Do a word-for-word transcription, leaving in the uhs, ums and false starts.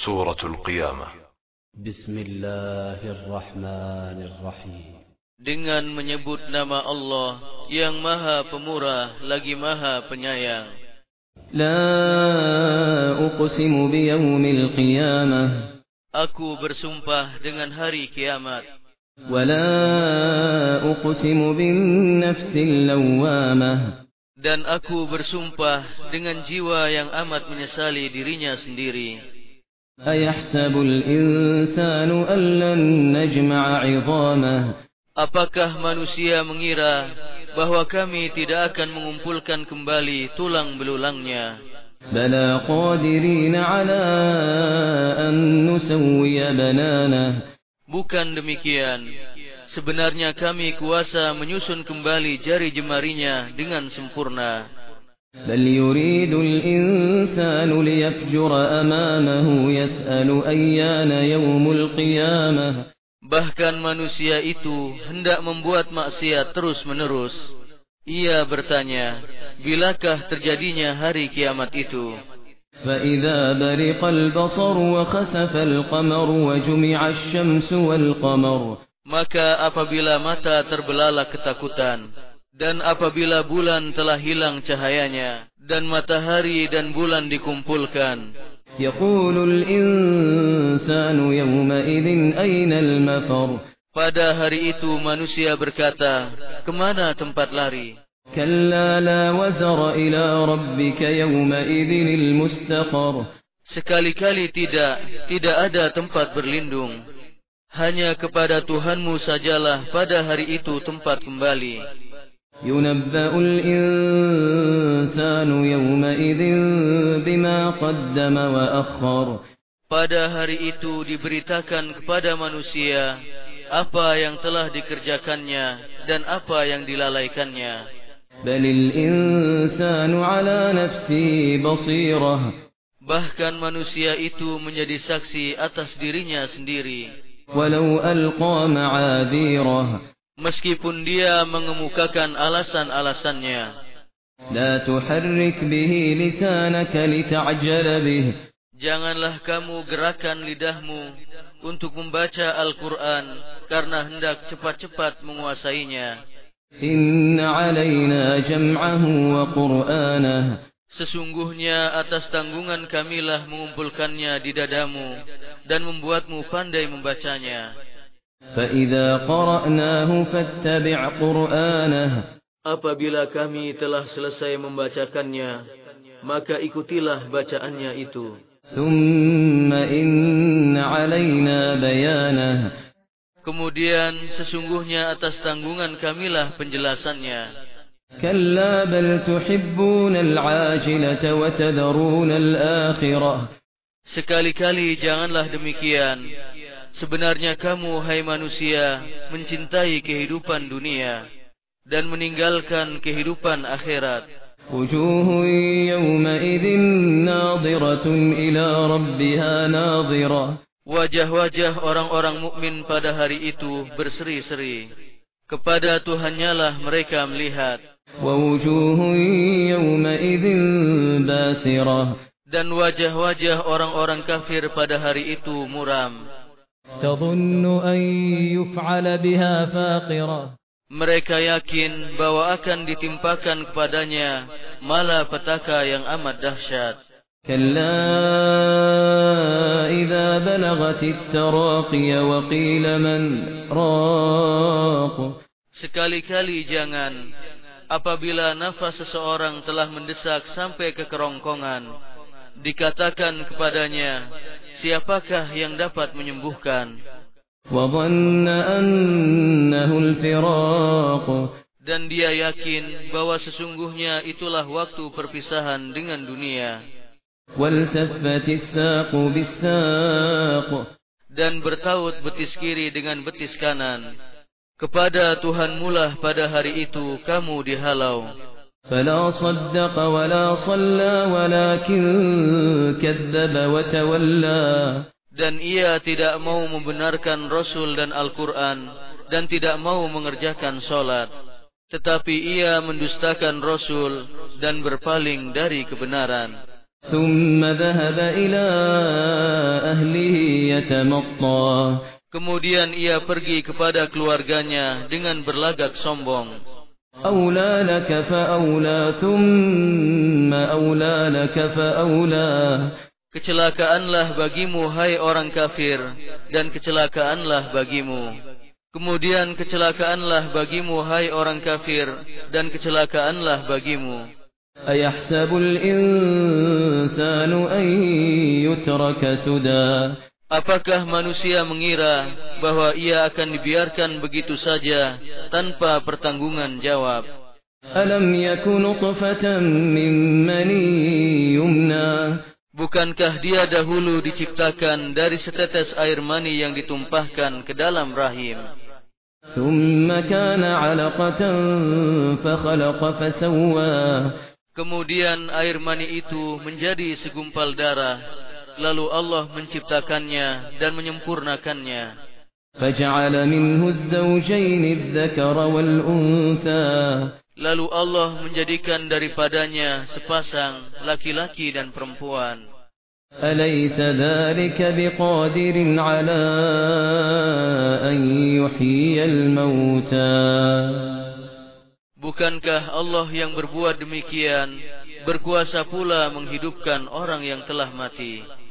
Suratul Qiyamah. Bismillahirrahmanirrahim. Dengan menyebut nama Allah yang Maha Pemurah lagi Maha Penyayang. La uqsimu biyawmil qiyamah. Aku bersumpah dengan hari kiamat. Wa la uqsimu bin nafsil lawwamah. Dan aku bersumpah dengan jiwa yang amat menyesali dirinya sendiri. Ayahsabul insanu an lan najma'a 'idhamah. Apakah manusia mengira bahwa kami tidak akan mengumpulkan kembali tulang belulangnya? Bala qadirina 'ala an nusawwiya bananah. Bukan demikian. Sebenarnya kami kuasa menyusun kembali jari jemarinya dengan sempurna. Bal yuridul insanu liyafjura amamahu yas'alu ayyana yawmul qiyamah. Bahkan manusia itu hendak membuat maksiat terus-menerus. Ia bertanya, bilakah terjadinya hari kiamat itu? Fa idza bariqal basar wa khasafal qamar wa jumi'ash syamsu wal qamar. Maka apabila mata terbelalak ketakutan, dan apabila bulan telah hilang cahayanya, dan matahari dan bulan dikumpulkan, yaqulul insanu yawma idzin aynal mafar. Pada hari itu manusia berkata, kemana tempat lari? Kalla la wazara ila rabbika yawma idzinil mustaqar. Sekali-kali tidak, tidak ada tempat berlindung. Hanya kepada Tuhanmu sajalah pada hari itu tempat kembali. Yunabba'ul insanu yawma idzin bima qaddama wa akhkhar. Pada hari itu diberitakan kepada manusia apa yang telah dikerjakannya dan apa yang dilalaikannya. Balil insanu ala nafsi basirah. Bahkan manusia itu menjadi saksi atas dirinya sendiri. Walau alqa ma'adhirah. Meskipun dia mengemukakan alasan-alasannya. La tuharrik bihi lisanaka lita'jala bih. Janganlah kamu gerakan lidahmu untuk membaca Al-Quran karena hendak cepat-cepat menguasainya. Inna alaina jam'ahu wa qur'anah. Sesungguhnya atas tanggungan kamilah mengumpulkannya di dadamu dan membuatmu pandai membacanya. فَإِذَا قَرَأْنَاهُ فَاتَّبِعْ قُرْآنَهُ. Apabila kami telah selesai membacakannya, maka ikutilah bacaannya itu. ثُمَّ إِنَّ عَلَيْنَا بَيَانَهُ. Kemudian sesungguhnya atas tanggungan kamilah penjelasannya. كَلَّا بَلْ تُحِبُّونَ الْعَاجِلَةَ وَتَذَرُونَ الْآخِرَةَ. Sekali-kali janganlah demikian. Sebenarnya kamu, hai manusia, mencintai kehidupan dunia dan meninggalkan kehidupan akhirat. Wujuhun yawma'idhin nadhiratun ila rabbiha nadhirah. Wajah-wajah orang-orang mukmin pada hari itu berseri-seri. Kepada Tuhannya lah mereka melihat. Wa wujuhun yawma'idhin basirah. Dan wajah-wajah orang-orang kafir pada hari itu muram. Tadhunnu an yuf'ala biha faqirah. Mereka yakin bahwa akan ditimpakan kepadanya malapetaka yang amat dahsyat. Kalla idza balagatit taraqiya wa qila man raq. Sekali-kali jangan apabila nafas seseorang telah mendesak sampai ke kerongkongan, dikatakan kepadanya, siapakah yang dapat menyembuhkan? Wa dhanna annahu al-firaq. Dan dia yakin bahwa sesungguhnya itulah waktu perpisahan dengan dunia. Waltaffatis saqu bis-saq. Dan bertaut betis kiri dengan betis kanan. Kepada Tuhanmu lah pada hari itu kamu dihalau. Fala saddaqa wa la shalla walakin kadzdzaba wa tawalla. Dan ia tidak mau membenarkan Rasul dan Al-Quran dan tidak mau mengerjakan solat, tetapi ia mendustakan Rasul dan berpaling dari kebenaran. ثم ذهب إلى يتمطى. Kemudian ia pergi kepada keluarganya dengan berlagak sombong. أولى لك فأولى ثم أولى لك فأولى. Kecelakaanlah bagimu hai orang kafir, dan kecelakaanlah bagimu. Kemudian kecelakaanlah bagimu hai orang kafir, dan kecelakaanlah bagimu. أيحسب الإنسان أن يترك سدى. Apakah manusia mengira bahwa ia akan dibiarkan begitu saja tanpa pertanggungan jawab? Alam yakun nutfatan min mani yumna. Bukankah dia dahulu diciptakan dari setetes air mani yang ditumpahkan ke dalam rahim? Thumma kana 'alaqatan fa khalaqa fa sawwa. Kemudian air mani itu menjadi segumpal darah, lalu Allah menciptakannya dan menyempurnakannya. Faja'ala minhu az-zawjayn adh-dhakara wal-untha. Lalu Allah menjadikan daripadanya sepasang laki-laki dan perempuan. Alaysa dhalika biqadirin 'ala an yuhyiyal mauta. Bukankah Allah yang berbuat demikian berkuasa pula menghidupkan orang yang telah mati?